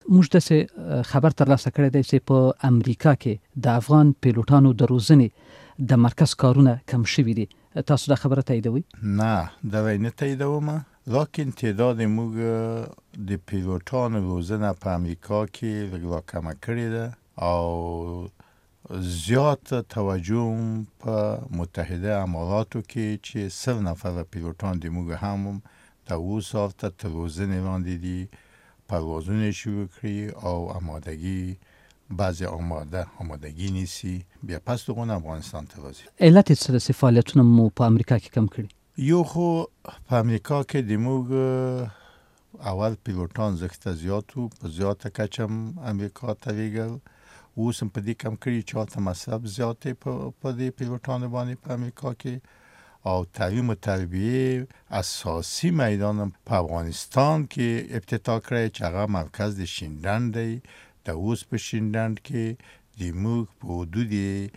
موږ داسې خبر ترلاسه کړی دی چې په امریکا کې د افغان پیلوټانو د روزنې د مرکز کارونه کم شوي دي. تاسو دا خبره تاییدوئ؟ نه دا نه تاییدوم، لیکن تعداد موږ د پیلوټانو روزنه په امریکا کې لږ کمه کړې ده او زیات توجه په متحده اماراتو کې چې 100 نفر پیلوټان د موږ هم تا اوس ته تر روزنې لاندې دي، پروازونه شروع کړي او آمادگی بعضی آمادگی نیسي، بیا پس دغون افغانستان ته راځي. علت څه ده چې فعالیتونه مو په امریکا کې کم کړي؟ یو خو په امریکا کې د موږ اول پیلوټان زښته زیات وو، په زیاته کچه هم امریکا ته لیږل، اوس هم په دې کم کړي چې هلته مصرف زیات دی په دې پیلوټانو باندې په امریکا کې، او تعلیم و تربیه اساسی میدان په افغانستان کې افتتاح کړی چې هغه مرکز د شینډنډ دی. د اوس په شینډنډ کې د موږ په حدود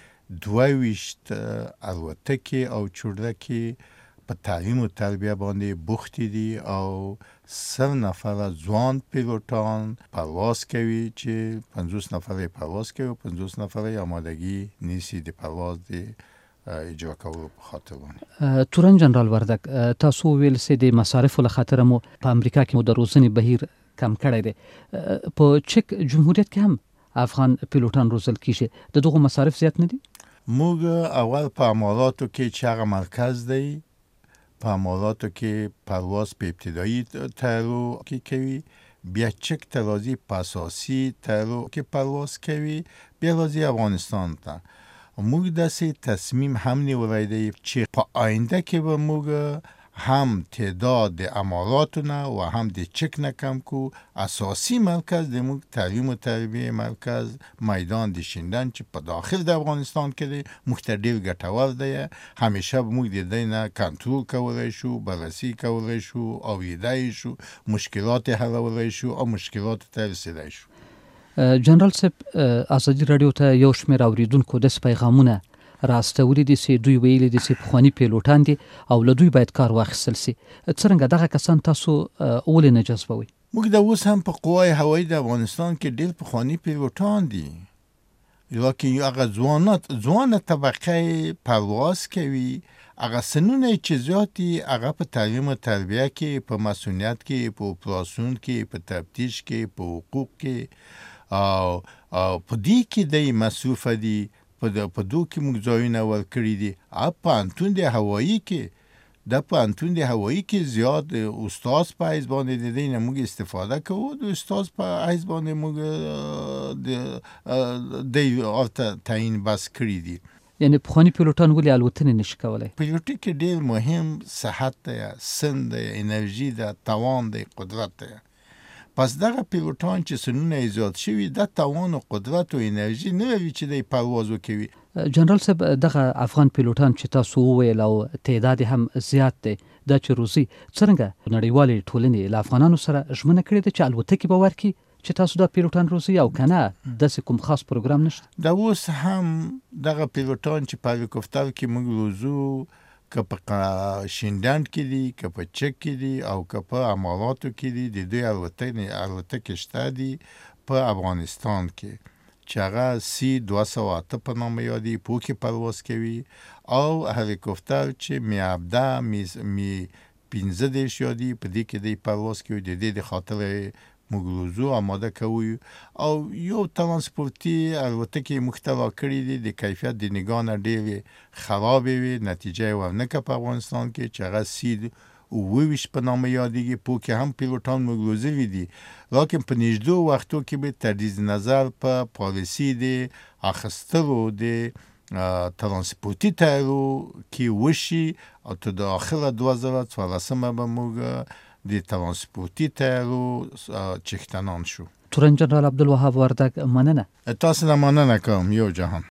22 الوتکې او چورلکې په تعلیم و تربیه باندې بوختې دي او 100 نفر ځوان پیلوټان پرواز کوي چې 50 نفر پرواز کوي او 50 نفر آمادگی نیسي د پرواز دی اجرا کولو په خاطر باندې. تورن جنرال وردک، تاسو ویل چې د مصارفو له خاطره مو په امریکا کې مو د روزنې بهیر کم کړی دی. په چک جمهوریت کې هم افغان پیلوټان روزل کیږي، د دغه مصارف زیات نه دي؟ موږ اول په اماراتو کې چې هغه مرکز دی، په اماراتو کې پرواز په ابتدایي طیارو کې کوي، بیا چک ته راځي په اساسي طیارو کې پرواز کوي، بیا راځي افغانستان ته. موږ داسې تصمیم هم نیولی دی چې په آینده کې به موږ هم تعداد د اماراتو نه و هم د چک نه کم کو. اساسی مرکز د موږ تعلیم و تربیه مرکز میدان د شینډنډ چې په داخل د افغانستان کې دی، موږ ته ډېر ګټور دی. همیشه به موږ د دې نه کنټرول کولی شو، بررسي کولی شو، اورېدی شو، مشکلات حلولی شو او مشکلات ته رسیدی شو. جنرال صاحب، ازادي راډیو ته یو شمېر اوریدونکو داسې پیغامونه راستولي دي چې دوی ویلي دي چې پخواني پیلوټان دي او له دوی باید کار واخیستل سي. څرنګه دغه کسان تاسو ولې نه جذبوئ؟ موږ د اوس هم په قوای هوایي د افغانستان کې ډېر پخواني پیلوټان دي، لیکن هغه ځوانه طبقه پرواز کوي، هغه سنونه چې زیات دي هغه په تعلیم و تربیه کې، په مسئولیت کې، په اپراسیون کې، په تفتیش کې، په حقوق کې او په دې کې دی مصروفه دي، په دو کې موږ ځایونه ورکړي دي. په انتون د هوایي کې د پوهنتون د هوایي کې زیات استاد په حیث باندې د دې نه موږ استفاده کوو، د استاد په حیث باندې موږ د ورته تعیین بس کړي دي. یعنی پخواني پیلوټان ولې الوتنې نشي کولی؟ پیلوټي کې ډېر مهم صحت دی، سن دی، انرژي ده، توان دی، قدرت دی. پس دغه پیلوټان چې سنونه یې زیات شوي، د توان و قدرت و انرژي نه لري چې دی پرواز وکوي. جنرال صاحب، دغه افغان پیلوټان چې تاسو وویل او تعداد هم زیات دی، دا چې روزي څرنګه نړیوالې ټولنې له افغانانو سره ژمنه کړې ده چې الوتکې به ورکړي چې تاسو دا پیلوټان روزي، او که نه داسې کوم خاص پروګرام نشته؟ دا اوس هم دغه پیلوټان چې په هلیکوپټر کې موږ روزو، که په شینډنډ کې دي، که په چک کې دي او که په اماراتو کې دي، د دوی الوتکې شته دي په افغانستان کې چې هغه C-208 په نامه یادي، په کې پرواز کوي، او هلیکوپټر چې می 15 یادي، په دې کې دی پرواز کوي. د دې د خاطر موږ روزو آماده کوو او یو ترانسپورتي الوتکې موږ ته راکړي دي، د کیفیت د نګاه نه ډېرې خرابې وي، نتیجه یې ورنکړه په افغانستان کې چې هغه C-29 په نامه یادېږي. په کې هم پیلوټان موږ روزلي دي، لیکن په نږدې وختو کې به تجدید نظر په پالیسي د اخیستلو د ترانسپورتي طیارو کې وشي او تر داخله 2014 به موږ د ترانسپورتي طیارو چښتنان شو. تورن جنرال عبدالوهاب وردک، مننه. تاسو نه مننه کوم. یو جهان.